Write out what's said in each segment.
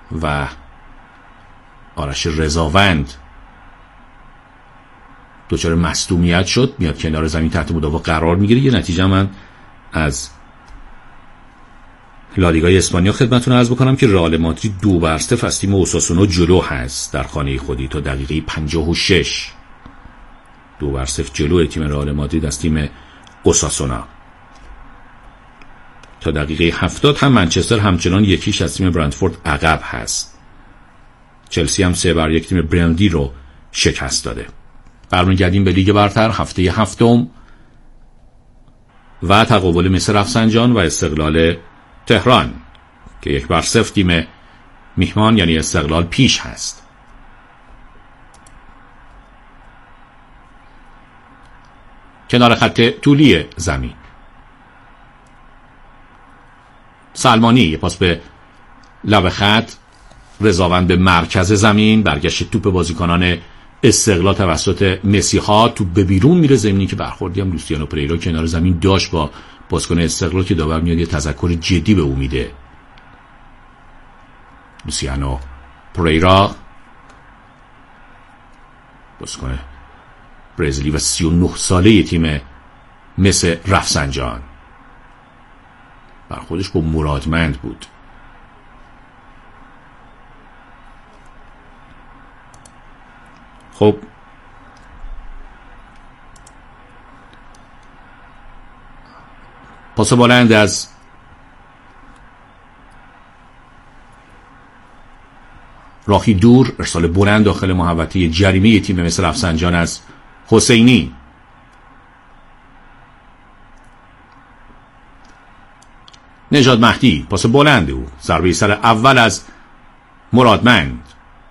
و آرش رضاوند دچار مصدومیت شد، میاد کنار زمین تحت مدافع قرار میگیره. یه نتیجه من از لالیگا اسپانیا خدمتتون عرض بکنم که رئال مادرید 2-0 از تیم اوساسونا جلو هست در خانه خودی تا دقیقه 56. 2-0 جلو تیم رئال مادرید از تیم اوساسونا. تا دقیقه 70 هم منچستر همچنان 1-0 از تیم برنتفورد عقب هست. چلسی هم 3-1 تیم برندی رو شکست داده. برمیگردیم به لیگ برتر هفته هفتم و تقابل مس رفسنجان و استقلال تهران که 1-0 تیم میهمان یعنی استقلال پیش هست. کنار خط طولی زمین سلمانی یه پاس به لب خط، رضاوند به مرکز زمین، برگشت توپ بازیکنان استقلال توسط مسی ها، توپ به بیرون میره، زمینی که برخوردی هم لوسیانو پریرا کنار زمین داشت با بازیکن استقلال که داور میاد یه تذکر جدی به او میده. لوسیانو پریرا بازیکن برزیلی و 39 ساله تیم مس رفسنجان برخوردش با مرادمند بود. خب پاس بلند از راهی دور، ارسال بلند داخل محوطه جریمه تیم مس رفسنجان از حسینی. نژاد مهدی پاس بلند او، ضربه سر اول از مرادمند.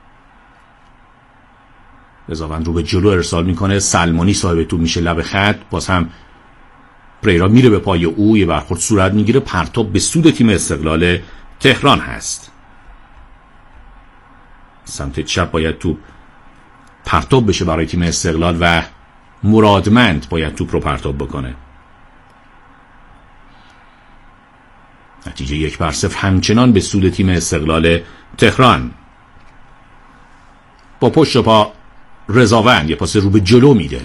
رضاوند رو به جلو ارسال میکنه، سلمانی صاحب توپ میشه لب خط، باز هم پریرا میره به پای او، یه برخورد صورت میگیره، پرتاب به سود تیم استقلال تهران هست. سمت چپ باید توپ پرتاب بشه برای تیم استقلال و مرادمند باید توپ رو پرتاب بکنه. نتیجه 1-0 همچنان به سود تیم استقلال تهران. با پشت پا رضاوند یه پاس رو به جلو میده.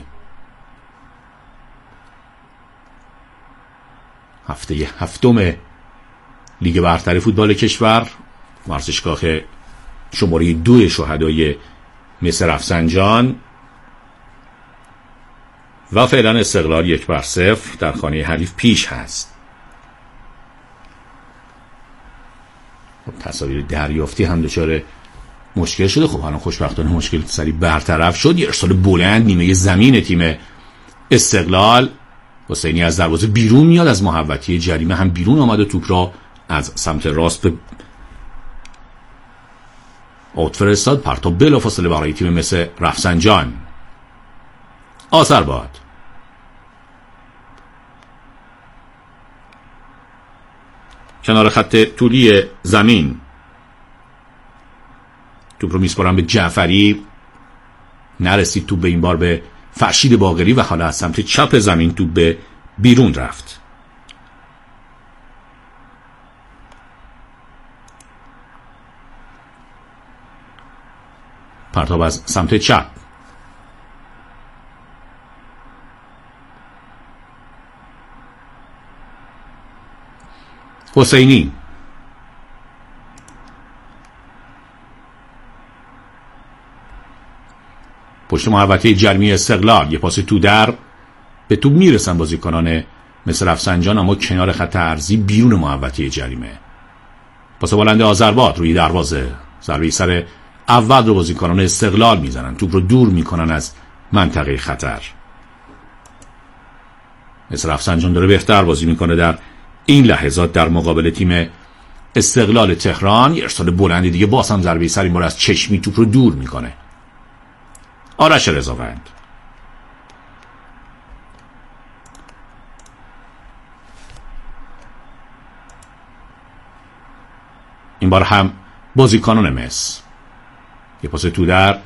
هفته هفتم لیگ برتر فوتبال کشور، ورزشگاه شماره 2 شهدای مس رفسنجان و فعلا استقلال 1-0 در خانه حریف پیش هست. تصاویر دریافتی هم دچار مشکل شده. خب الان خوشبختانه مشکل سریع برطرف شد. یه ارسال بلند نیمه زمین تیم استقلال، حسینی از دروازه بیرون میاد، از محوطه جریمه هم بیرون آمد و توپ را از سمت راست به اوت فرستاد. پرتاب بلافاصله برای تیم مس رفسنجان. آذرباد کنار خط طولی زمین توپ رو میسپارن به جعفری، نرسید توپ به این بار به فرشید باقری و حالا از سمت چپ زمین توپ به بیرون رفت. پرتاب از سمت چپ، حسینی پشت محوطه جریمه استقلال، یه پاس تو در به توپ میرسن بازیکنان مس رفسنجان اما کنار خط عرضی بیرون محوطه جریمه. پاس بلند آذرباد روی دروازه، ضربه سر اول رو بازیکنان استقلال میزنن، توپ رو دور میکنن از منطقه خطر. مس رفسنجان داره بهتر بازی میکنه در این لحظات در مقابل تیم استقلال تهران. یه ارسال بلند دیگه، باز هم ضربه سر این بار از چشمی توپ رو دور میکنه. آرش رضاوند این بار هم بازیکنان مس، یه پاس تو در،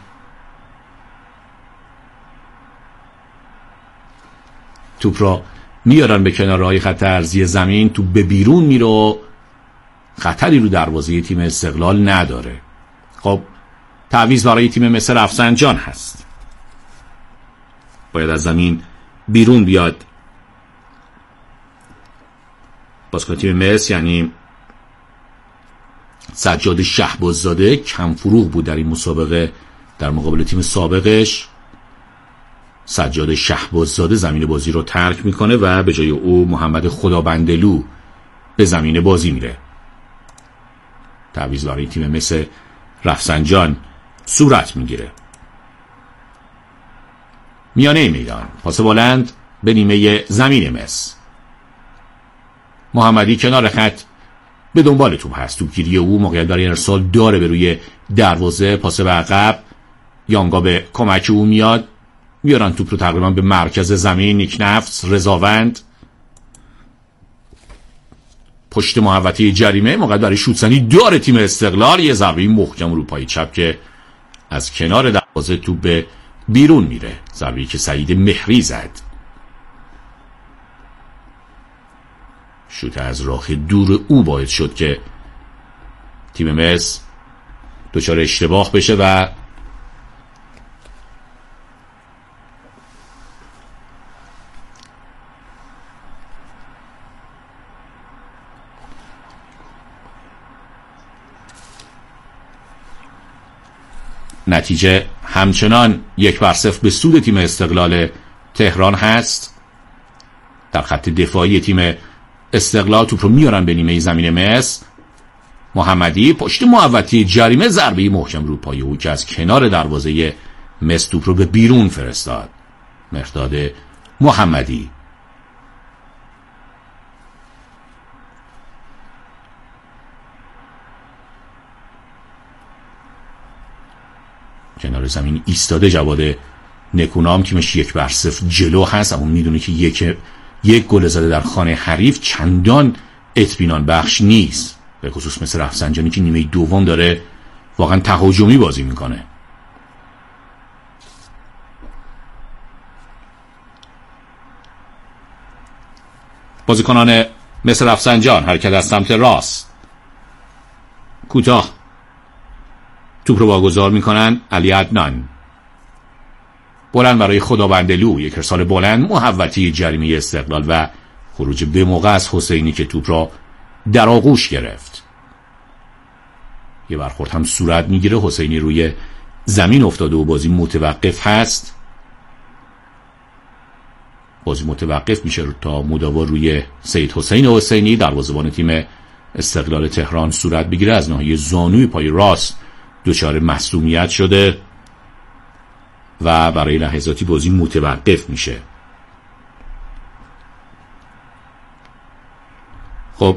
توپ را میارن به کنارهای خط عرضی زمین، توپ به بیرون میره و خطری رو دروازه تیم استقلال نداره. خب تعویض برای تیم مثل رفسنجان هست، باید از زمین بیرون بیاد بازیکن تیم مس، یعنی سجاد شهباززاده کم فروغ بود در این مسابقه در مقابل تیم سابقش. سجاد شهباززاده زمین بازی رو ترک میکنه و به جای او محمد خدابندلو به زمین بازی میره. تعویض برای تیم مثل رفسنجان صورت میگیره. میانه میدان پاس بلند به نیمه زمین مس. محمدی کنار خط به دنبال توپ هست. توپگیری او موقعیت برای ارسال داره به روی دروازه. پاس به عقب، یانگا به کمک او میاد، میارن توپ رو تقریبا به مرکز زمین. نیک نفس، رضاوند پشت محوطه جریمه، موقعیت برای شوت‌زنی داره تیم استقلال. یه ضربه محکم رو پای چپ که از کنار دروازه توپ به بیرون میره. ضربه‌ای که سعید مهری زد. شوت از راه دور او باعث شد که تیم مس دچار اشتباه بشه و نتیجه همچنان 1-0 به سود تیم استقلال تهران هست. در خط دفاعی تیم استقلال توپ رو میارن به نیمه زمین مس. محمدی پشت محوطه جریمه، ضربه محکم رو پای او که از کنار دروازه مس توپ رو به بیرون فرستاد. مرداد محمدی کنار زمین ایستاده. جواد نکونام تیمش 1-0 جلو هست، اما میدونه که یک گل زده در خانه حریف چندان اطمینان بخش نیست، به خصوص مثل رفسنجانی که نیمه دوم داره واقعا تهاجمی بازی میکنه. بازیکنان مثل رفسنجان حرکت از سمت راست، کوتاه توپ رو واگذار میکنن. علی عدنان بلند برای خدابندلو، یک ارسال بلند محوطه جریمه استقلال و خروج به موقع از حسینی که توپ را در آغوش گرفت. یه برخورد هم صورت میگیره، حسینی روی زمین افتاده و بازی متوقف هست. بازی متوقف میشه تا مداوا روی سید حسین حسینی دروازه‌بان تیم استقلال تهران صورت بگیره. از ناحیه زانوی پای راست دچار مصدومیت شده و برای لحظاتی بازی متوقف میشه. خب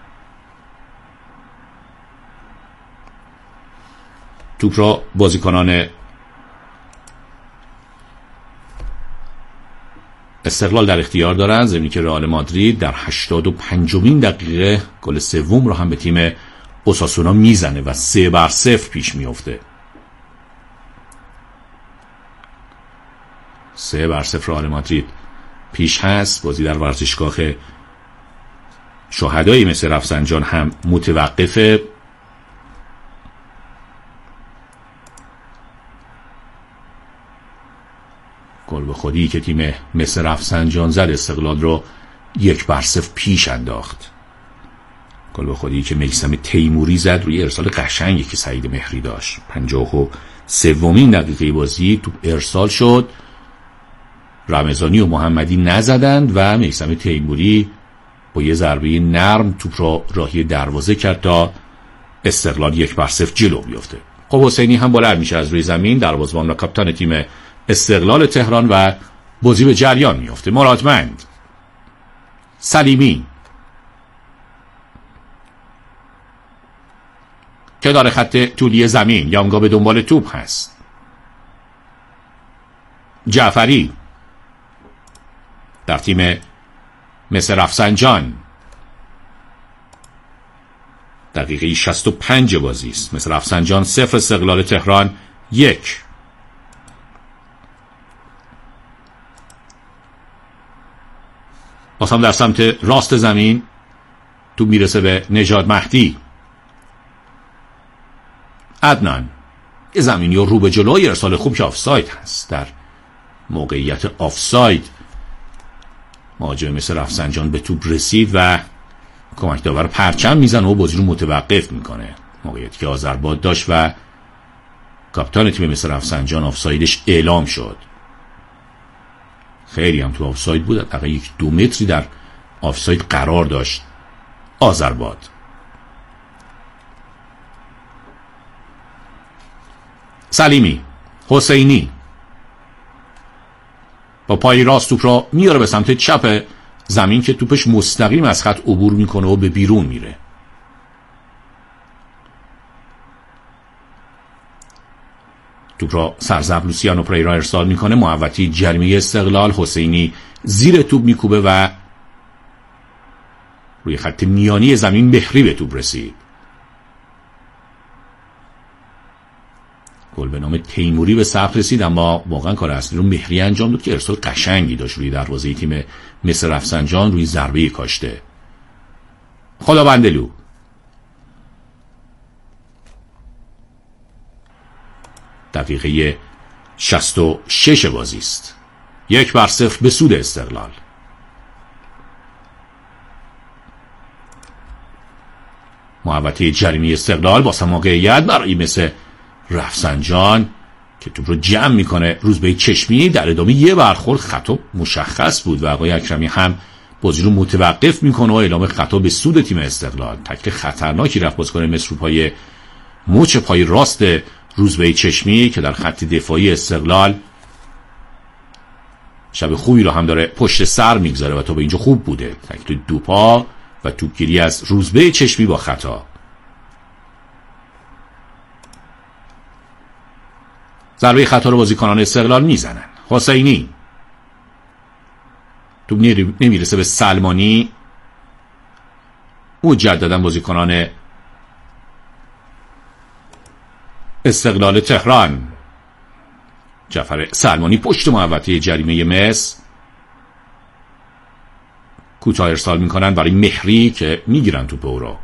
توپ را بازیکنان استقلال در اختیار دارن، ضمن که رئال مادرید در 85مین دقیقه گل سوم رو هم به تیم اوساسونا میزنه و 3-0 پیش میفته. 3-0 رئال مادرید پیش هست. بازی در ورزشگاه شهدایی مثل رفسنجان هم متوقفه. گل به خودی که تیم مثل رفسنجان زد استقلال رو 1-0 پیش انداخت. گل به خودی که میثم تیموری زد روی ارسال قشنگی که سعید مهری داشت. 53مین دقیقه بازی توپ ارسال شد، رمضانی و محمدی نزدند و میثم تیموری با یه ضربه نرم توپ را راهی دروازه کرد تا استقلال 1-0 جلو بیفته. خب حسینی هم بلند میشه از روی زمین، دروازه‌بان و کاپیتان تیم استقلال تهران و بازی به جریان میفته. مرادمند، سلیمی که داره خط طولی زمین، یانگا به دنبال توپ هست. جعفری در تیم مثل رفسنجان دقیقه 65 بازی است. مثل رفسنجان 0، استقلال تهران 1. باز هم در سمت راست زمین تو میرسه به نژاد مهدی. عدنان یه زمینی رو به جلوی ارسال خوب که آفساید هست. در موقعیت آفساید مهاجم مثل رفسنجان به توپ رسید و کمک داور پرچم میزنه و بازی رو متوقف میکنه. موقعیتی که آذرباد داشت و کاپیتان تیم مثل رفسنجان آفسایدش اعلام شد. خیلی هم تو آفساید بود، حداقل 1-2 متری در آفساید قرار داشت آذرباد. سلیمی، حسینی با پای راست توپ را میاره به سمت چپ زمین که توپش مستقیم از خط عبور میکنه و به بیرون میره. توپ را سرزب لوسیانو پریرا ارسال میکنه. محوطه جریمه استقلال. حسینی زیر توپ میکوبه و روی خط میانی زمین مهری به توپ رسید. گل به نام تیموری به ثبت رسید، اما واقعا کار اصلی رو مهری انجام داد که ارسال قشنگی داشت روی دروازه تیم مثل رفسنجان روی ضربه کاشته. خداوندلو دقیقه 66 بازی است. 1-0 به سود استقلال. محوطه جریمه استقلال با موقعیت برای مثل رفسنجان که توپ رو جمع میکنه. روزبه چشمی در ادامه یه برخورد خطا مشخص بود و آقای اکرمی هم بازی رو متوقف میکنه و اعلام خطا به سود تیم استقلال. تکل خطرناکی رفت بازیکن مصر رو پای مچ پای راست روزبه چشمی که در خط دفاعی استقلال شب خوبی رو هم داره پشت سر میگذاره و تا به اینجا خوب بوده. تکل دو پا و توپگیری از روزبه چشمی با خطا. ضربه خطا رو بازیکنان استقلال میزنن. حسینی توپ نمیرسه به سلمانی. مجددا بازیکنان استقلال تهران. جعفر سلمانی پشت محوطه جریمه مس کوتاه ارسال میکنن برای مهری که میگیرن توپ او رو.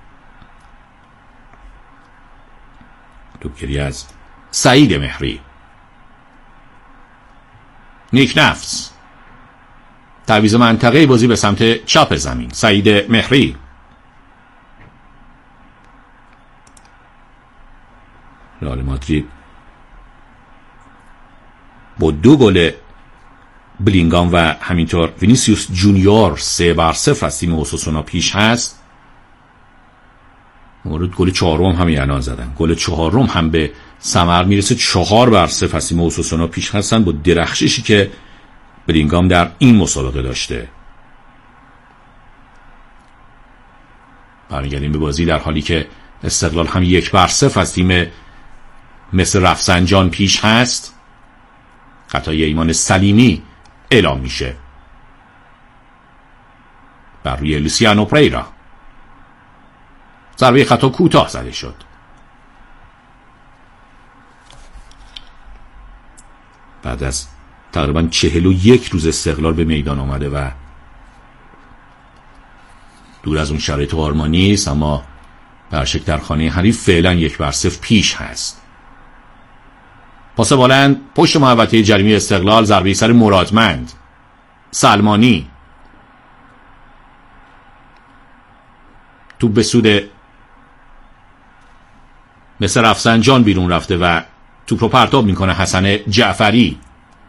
توپگیری از سعید مهری. نیک نفس تعویض منطقه بازی به سمت چپ زمین. سعید مهری رئال مادرید با 2 گل بلینگام و همینطور وینیسیوس جونیور 3-0 از تیم اوساسونا پیش هست. مورد گل 4 هم الان زدن. گل 4 هم به ثمر میرسه. 4-0 از تیم اوساسونا پیش هستن با درخششی که بلینگام در این مسابقه داشته. برمیگردیم به بازی در حالی که استقلال هم 1-0 از تیم مثل رفسنجان پیش هست. خطای ایمان سلیمی اعلام میشه بر روی لوسیانو پریرا. ضربه خطا کوتاه زده شد. بعد از تقریبا 41 روز استقلال به میدان آمده و دور از اون شرایط آرمانی است، اما برشک در خانه حریف فعلا 1-0 پیش هست. پاس بلند پشت محوطه جریمه استقلال. ضربه سر مرادمند. سلمانی توپ به سود مثل رفسنجان بیرون رفته و توپ رو پرتاب میکنه حسن جعفری.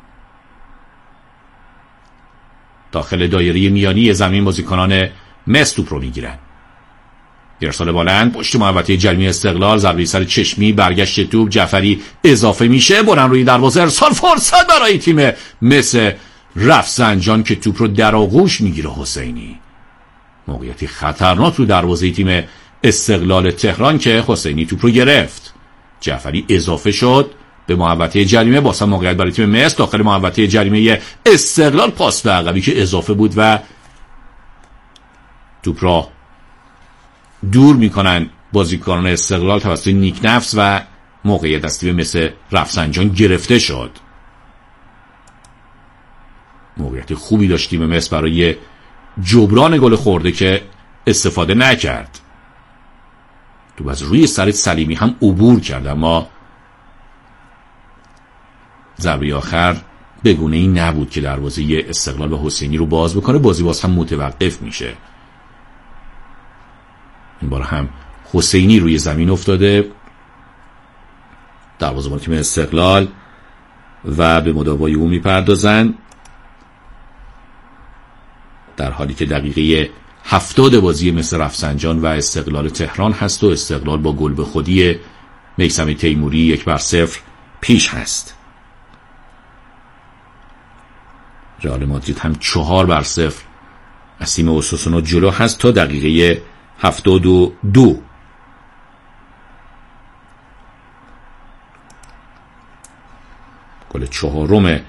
داخل دایره میانی زمین بازیکنان مس توپ رو میگیرن. ارسال بلند پشت محوطه جریمه استقلال. ضربه سر چشمی. برگشت توپ. جعفری اضافه میشه. بلند روی دروازه. ارسال فرصت برای تیم مثل رفسنجان که توپ رو در آغوش میگیره حسینی. موقعیتی خطرناک رو دروازه تیم استقلال تهران که حسینی توپ رو گرفت. جعفری اضافه شد به محوطه جریمه. باسا موقعیت برای تیم مس داخل محوطه جریمه استقلال. پاس به عقبی که اضافه بود و توپ را دور میکنن بازیکنان استقلال توسط نیک نفس و موقعیت از تیم مثل رفسنجان گرفته شد. موقعیت خوبی داشت تیم مس برای جبران گل خورده که استفاده نکرد. تو از روی سر سلیمی هم عبور کرد، اما ضربه آخر به گونه‌ای نبود که دروازه استقلال و حسینی رو باز بکنه. بازی باز هم متوقف میشه. این بار هم حسینی روی زمین افتاده، دروازه‌بان تیم استقلال، و به مداوای او میپردازن، در حالی که دقیقه 70 بازی مثل رفسنجان و استقلال تهران هست و استقلال با گل به خودی میثم تیموری 1-0 پیش هست. رئال مادرید هم 4-0 از تیم اوساسونا جلو هست تا دقیقه 72. گل چهارم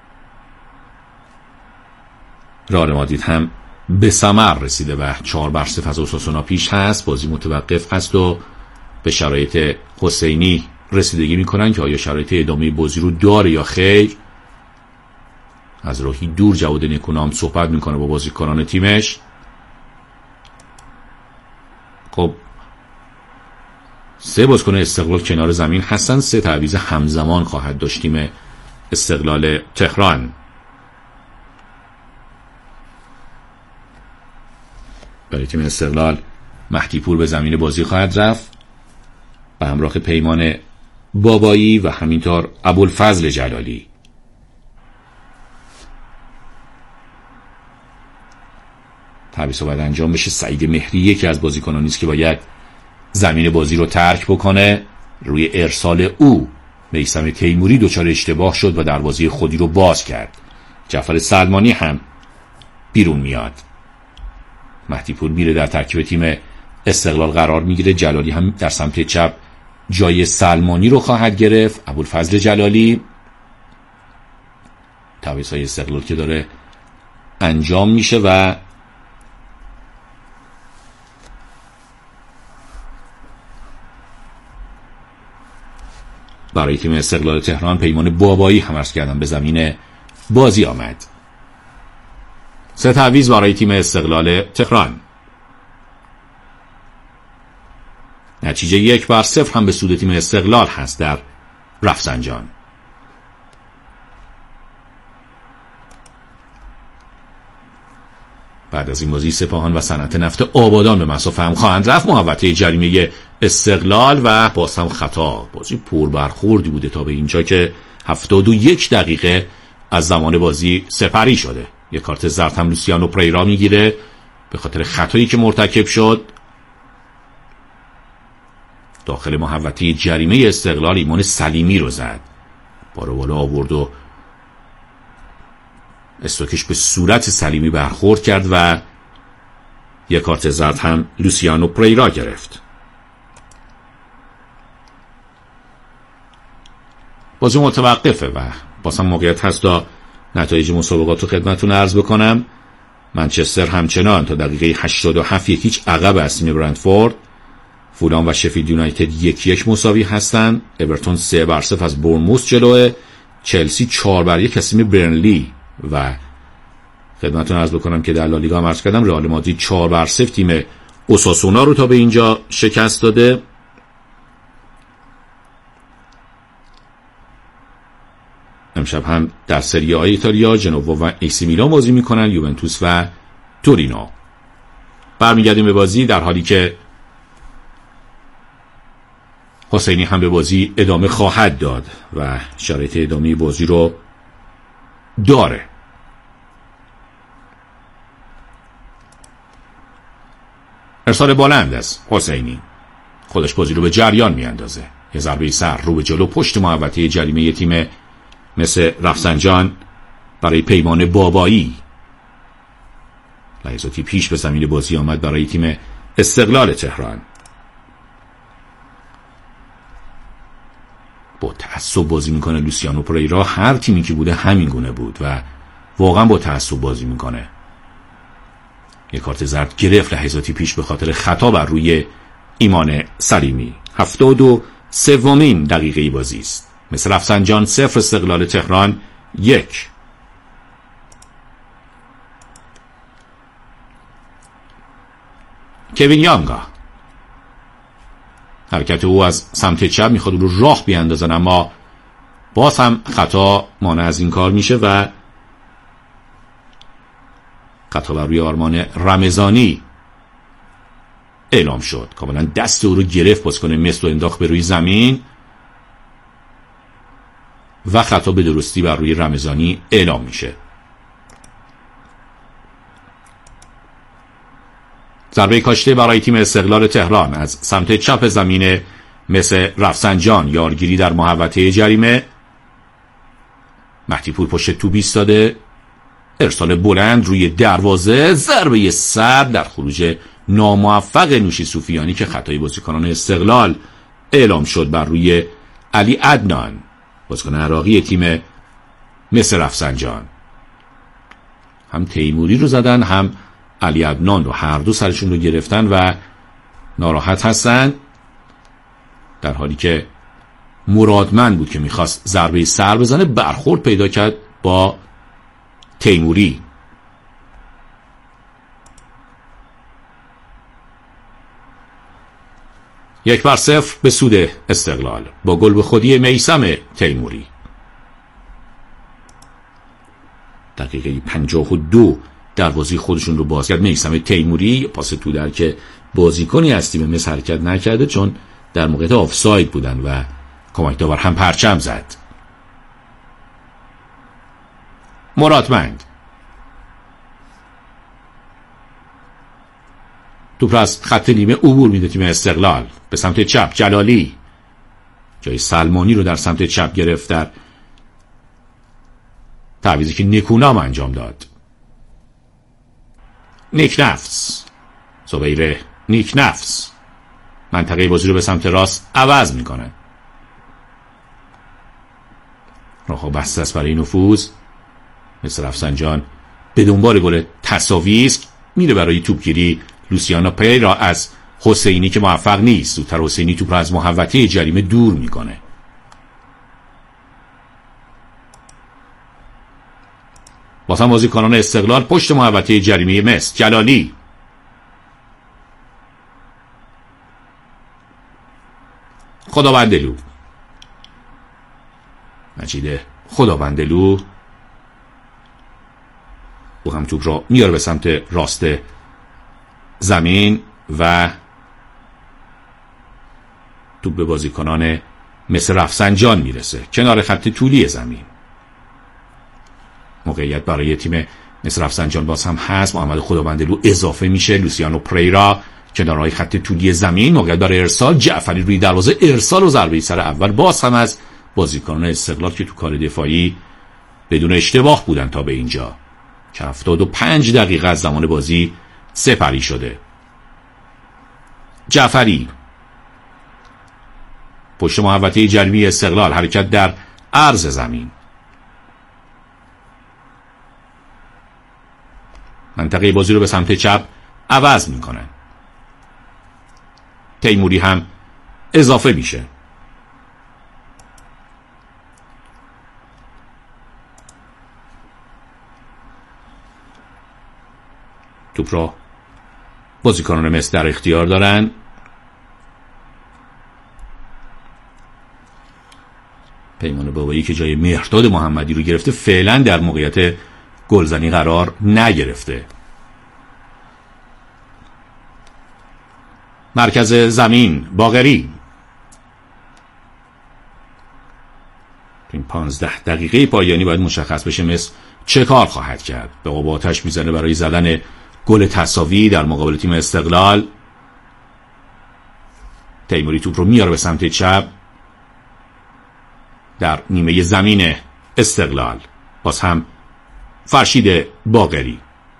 رئال مادرید هم به ثمر رسیده و 4-0 از اوساسونا پیش هست. بازی متوقف هست و به شرایط حسینی رسیدگی میکنن که آیا شرایط ادامه بازی رو داره یا خیر. از راهی دور جواد نکونام صحبت میکنه با بازیکنان تیمش. خب 3 بازیکن استقلال کنار زمین هستن. 3 تعویض همزمان خواهد داشت تیم استقلال تهران. برای تیم استقلال مهدی پور به زمین بازی خواهد رفت به همراه پیمان بابایی و همینطور ابوالفضل جلالی. تعویض باید انجام بشه. سعید مهری یکی از بازیکنانی است که باید زمین بازی رو ترک بکنه. روی ارسال او میثم تیموری دچار اشتباه شد و دروازه خودی رو باز کرد. جعفر سلمانی هم بیرون میاد. مهدی پور میره در ترکیب تیم استقلال قرار میگیره. جلالی هم در سمت چپ جای سلمانی رو خواهد گرفت. ابوالفضل جلالی. تعویضهای استقلال که داره انجام میشه و برای تیم استقلال تهران پیمان بابایی هم عرض کردم به زمین بازی آمد. 3 تعویض برای تیم استقلال تهران. نتیجه 1-0 هم به سود تیم استقلال هست در رفسنجان. بعد از این بازی سپاهان و صنعت نفت آبادان به مصاف هم خواهند رفت. محوطه جریمه استقلال و باز هم خطا. بازی پر برخوردی بوده تا به اینجا که 71 دقیقه از زمان بازی سپری شده. یک کارت زرد هم لوسیانو پریرا میگیره به خاطر خطایی که مرتکب شد. داخل محوطه جریمه استقلال ایمان سلیمی رو زد. بارو بالا آورد و استوکش به صورت سلیمی برخورد کرد و یک کارت زرد هم لوسیانو پریرا گرفت. بازی متوقفه و بازم موقعیت هست تا نتایج مسابقات رو خدمتتون عرض بکنم. منچستر همچنان تا دقیقه 87 1-0 عقب از تیم برنتفورد. فولام و شفیلد یونایتد 1-1 مساوی هستند. اورتون 3-0 از بورنموث جلوه. چلسی 4-1 از تیم برنلی و خدمتتون عرض بکنم که در لالیگا هم عرض کردم رئال مادرید 4-0 تیم اوساسونا رو تا به اینجا شکست داده. امشب هم در سری آ ایتالیا جنوا و ایسی میلان بازی میکنن. یوونتوس و تورینو. برمیگردیم به بازی در حالی که حسینی هم به بازی ادامه خواهد داد و شرایط ادامه بازی رو داره. ارسال بلند از حسینی. خودش بازی رو به جریان میاندازه. یه ضربه سر رو به جلو پشت محوطه جریمه تیم مثل رفسنجان برای پیمان بابایی. لحظاتی پیش به زمین بازی آمد برای تیم استقلال تهران. با تعصب بازی میکنه لوسیانو پریرا. هر تیمی که بوده همین گونه بود و واقعا با تعصب بازی میکنه. یک کارت زرد گرفت لحظاتی پیش به خاطر خطا بر روی ایمان سلیمی. 73 دقیقه بازی است. مثل رفسنجان 0 استقلال تهران 1. کوین یانگا حرکت او از سمت چپ میخواد او رو راه بیاندازن، اما باز هم خطا مانع از این کار میشه و خطا بر روی آرمان رمضانی اعلام شد. کاملا دست او رو گرفت بازیکن مس و انداخت به روی زمین و خطا به درستی بر روی رمضانی اعلام میشه. ضربه کاشته برای تیم استقلال تهران از سمت چپ زمین مس رفسنجان، یارگیری در محوطه جریمه. مهدی پور پشت توپ ایستاده، ارسال بلند روی دروازه، ضربه سر در خروج ناموفق نوشی صوفیانی که خطای بازیکنان استقلال اعلام شد بر روی علی عدنان، بازیکن عراقی تیم مس رفسنجان. هم تیموری رو زدن هم علی عدنان رو، هر دو سرشون رو گرفتن و ناراحت هستن، در حالی که مرادمند بود که میخواست ضربه سر بزنه، برخورد پیدا کرد با تیموری. یک بر صفر به سود استقلال با گل به خودی میثم تیموری. دقیقه 52 دروازه خودشون رو باز کرد میثم تیموری، پاس تو در که بازیکنی از تیم مس حرکت نکرده چون در موقعیت آفساید بودن و کمک داور هم پرچم زد. مرادمند توپ از خط نیمه عبور میده تیم استقلال به سمت چپ. جلالی جای سلمانی رو در سمت چپ گرفت در تعویضی که نیکونام انجام داد. نیک نفس، زبیر نیک نفس منطقه بازی رو به سمت راست عوض میکنه. راه بسته است برای نفوذ. مس رفسنجان به دنبال گل تساوی است، میره برای توپگیری. لوسیانو پیرا از حسینی که موفق نیست. زودتر حسینی توپ را از محوطه جریمه دور میکنه. واسه بازیکنان استقلال پشت محوطه جریمه مس. جلالی خداوندلو، مجید خداوندلو او هم توپ را میاره به سمت راست زمین و توپ به بازیکنان مس رفسنجان میرسه کنار خط طولی زمین. موقعیت برای تیم مس رفسنجان باز هم هست. محمد خداوندلو اضافه میشه. لوسیانو پریرا کنارهای خط طولی زمین، موقعیت برای ارسال. جعفری روی دروازه، ارسال و ضربه سر اول باز هم از بازیکنان استقلال که تو کار دفاعی بدون اشتباه بودن تا به اینجا. 75 دقیقه از زمان بازی سپری شده. جعفری پشت محوطه جریمه استقلال، حرکت در عرض زمین. منطقه بازی رو به سمت چپ عوض میکنن. تیموری هم اضافه میشه. توپ را بازیکنان مس در اختیار دارن. پیمان بابایی که جای مهرداد محمدی رو گرفته فعلا در موقعیت گلزنی قرار نگرفته. مرکز زمین باقری. این 15 دقیقه پایانی باید مشخص بشه مس چه کار خواهد کرد. به آب آتش میزنه برای زدن گل تساوی در مقابل تیم استقلال. تیموری توپ رو میاره به سمت چپ در نیمه زمین استقلال. باز هم فرشید باقری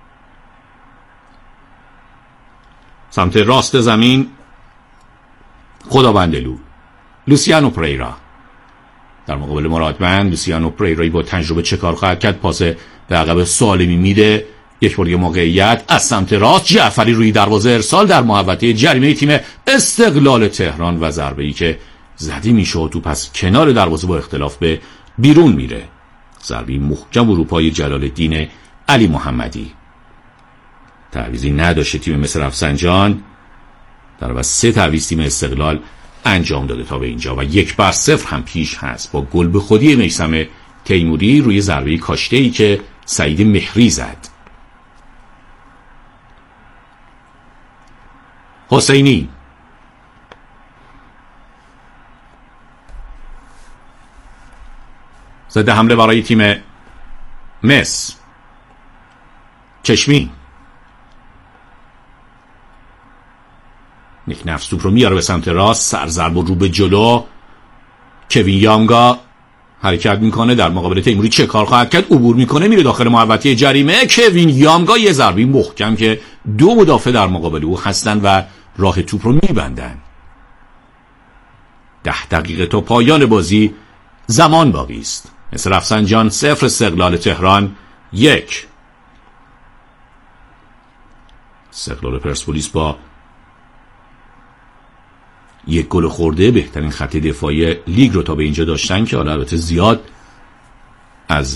سمت راست زمین. خداوندلو، لوسیانو پریرا در مقابل مرادمند. لوسیانو پریرایی با تجربه چه کار خواهد کرد؟ پاس به عقب سالمی میده. یک بار دیگه موقعیت از سمت راست. جعفری روی دروازه، ارسال در محوطه جریمه تیم استقلال تهران و ضربه‌ای که زدی میشه و توپ از کنار دروازه با اختلاف به بیرون میره. ضربه محکم و روپای جلال الدین علی محمدی. تعویضی نداشته تیم مس رفسنجان. در عوض 3 تعویض تیم استقلال انجام داده تا به اینجا و 1-0 هم پیش هست با گل به خودی میثم تیموری روی ضربه کاشته‌ای که سعید مهری زد. حسینی ضد حمله برای تیم مس. چشمی نیک نفس توپ رو میاره به سمت راست، سرضرب و رو به جلو. کوین یانگا حرکت میکنه در مقابل تیموری، چه کار خواهد کرد؟ عبور میکنه میره داخل محوطه جریمه. کوین یانگا یه ضربه محکم که 2 مدافع در مقابل او هستن و راه توپ رو میبندن. 10 دقیقه تا پایان بازی زمان باقی است. مس رفسنجان 0، استقلال تهران 1. استقلال پرسپولیس با 1 گل خورده بهترین خط دفاعی لیگ رو تا به اینجا داشتن که حالا البته زیاد از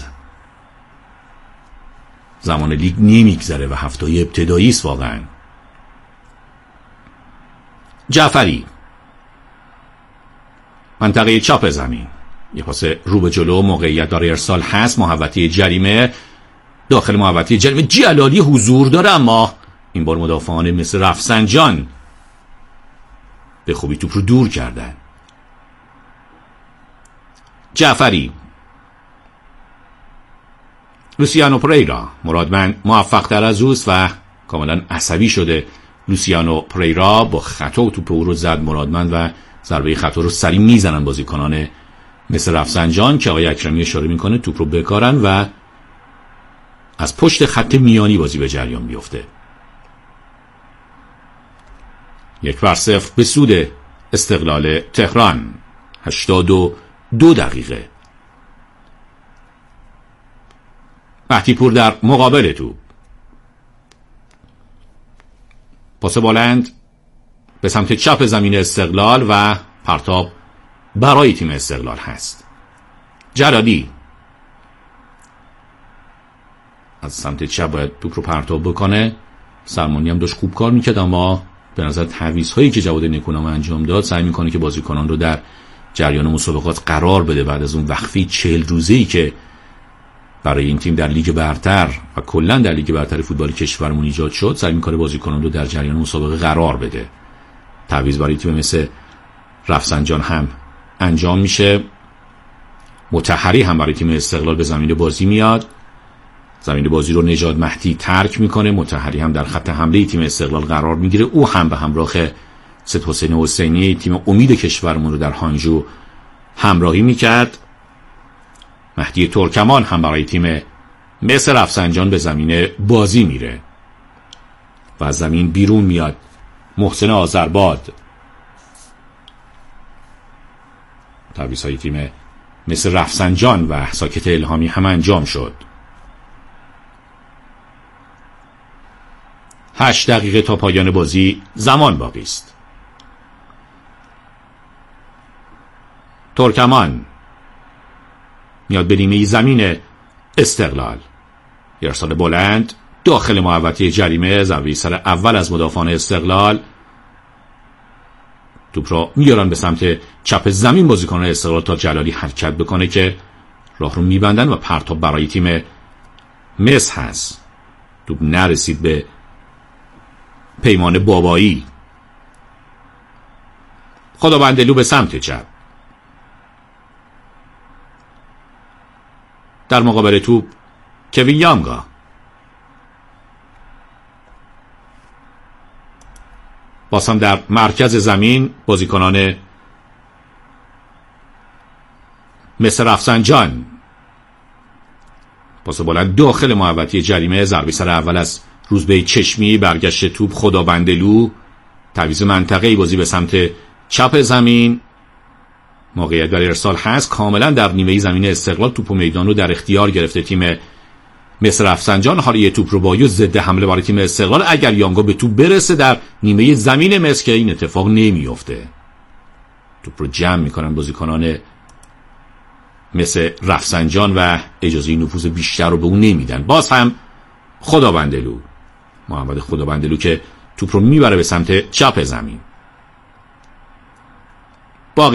زمان لیگ نمیگذره و هفته‌های ابتدایی است واقعا. جعفری منطقه چپ زمین، یه پاس رو به جلو، موقعیت داره، ارسال هست، محوطه جریمه، داخل محوطه جریمه جلالی حضور داره اما این بار مدافعان مثل رفسنجان به خوبی توپ رو دور کردن. جعفری، لوسیانو پریرا، مرادمند موفق تر از اوست و کاملا عصبی شده. لوسیانو پریرا با خطا توپ او رو زد مرادمند و ضربه خطا رو سریع میزنن بازیکنان مثل رفسنجان که آقای اکرمی اشاره میکنه توپ رو بکارن و از پشت خط میانی بازی به جریان میفته. 1-0 به سود استقلال تهران. 82 دقیقه. مهدی‌پور در مقابل توپ، پاس بلند به سمت چپ زمین استقلال و پرتاب برای تیم استقلال هست. جلالی از سمت چپ باید توپ رو پرتاب بکنه. سرمانی هم داشت خوب کار میکرد اما به نظر تعویض‌هایی که جواد نیکونام انجام داد سعی میکنه که بازیکنان رو در جریان مسابقات قرار بده. بعد از اون وقفه 40 روزه‌ای که برای این تیم در لیگ برتر و کلا در لیگ برتر فوتبال کشورمون ایجاد شد، سعی میکنه بازیکنان رو در جریان مسابقه قرار بده. تعویض برای تیم مثل رفسنجان هم انجام میشه. مطهری هم برای تیم استقلال به زمین بازی میاد. زمین بازی رو نژاد مهدی ترک میکنه. مطهری هم در خط حمله تیم استقلال قرار میگیره. او هم به همراه سید حسین حسینی تیم امید کشورمون رو در هانجو همراهی میکرد. مهدی ترکمان هم برای تیم مس رفسنجان به زمین بازی میره و از زمین بیرون میاد. محسن آذرباد. تعویض‌های تیم مس رفسنجان و ساکت الهامی هم انجام شد. 8 دقیقه تا پایان بازی زمان باقی است. ترکمان میاد به نیمه زمین استقلال. ارسال بلند داخل محوطه جریمه، ضربه سر اول از مدافعان استقلال. توپ را میارن به سمت چپ زمین بازیکنان استقلال تا جلالی حرکت بکنه که راه رو میبندن و پرتاب برای تیم مس هست. توپ نرسید به پیمان بابایی. خداوندلو به سمت چپ. در مقابل توپ کوین یانگا. بازم در مرکز زمین بازیکنان مثل رفسنجان. پاس بلند داخل محوطه جریمه، ضربه سر اول از روزبه چشمی، برگشت توپ خداوندلو. تعویض منطقه‌ای بازی به سمت چپ زمین. موقعیت برای ارسال هست کاملا در نیمه زمین استقلال. توپ و میدان رو در اختیار گرفته تیم مس رفسنجان. حالا یه توپ رو بایو ضد حمله برای تیم استقلال. اگر یانگا به توپ برسه در نیمه زمین مس که این اتفاق نمیفته، توپ رو جمع میکنن بازیکنان مس رفسنجان و اجازه نفوذ بیشتر رو به اون نمیدن. باز هم خداوندلو، محمد خداوندلو که توپ رو میبره به سمت چپ زمین.